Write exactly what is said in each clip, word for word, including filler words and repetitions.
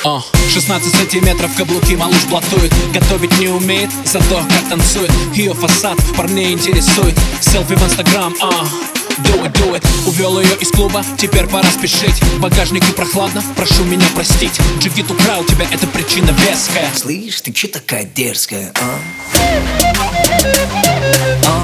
Uh, шестнадцать сантиметров каблуки, малыш блатует. Готовить не умеет, зато как танцует. Ее фасад парней интересует. Селфи в инстаграм, uh, do it, do it. Увел ее из клуба, теперь пора спешить. В багажнике прохладно, прошу меня простить. Джигит украл тебя, это причина веская. Слышь, ты че такая дерзкая, а? А?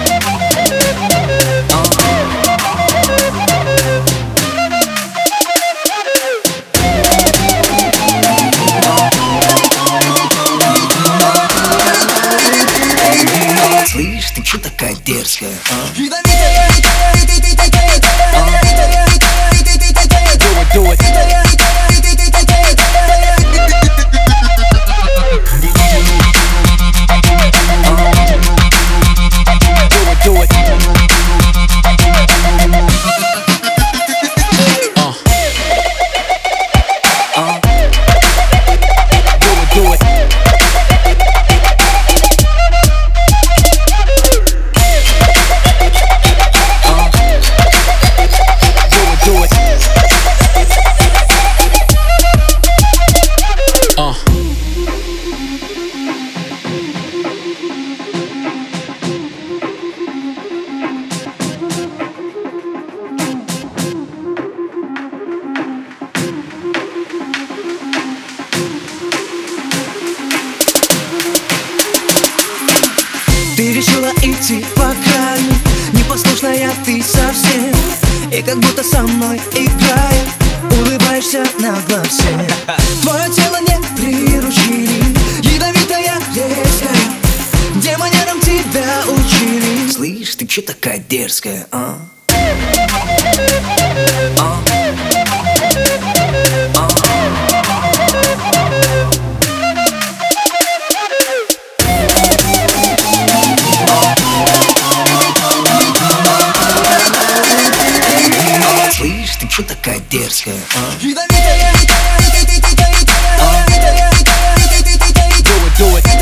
Слышь, ты че такая дерзкая, а? Do it, do it. Ты решила идти по краю, непослушная ты совсем. И как будто со мной играя, улыбаешься на глазе. Твое тело не приручили, ядовитая, резкая. Где манерам тебя учили? Слышь, ты че такая дерзкая, а? А? А? Слышь, ты че такая дерзкая, а? Do it, do it.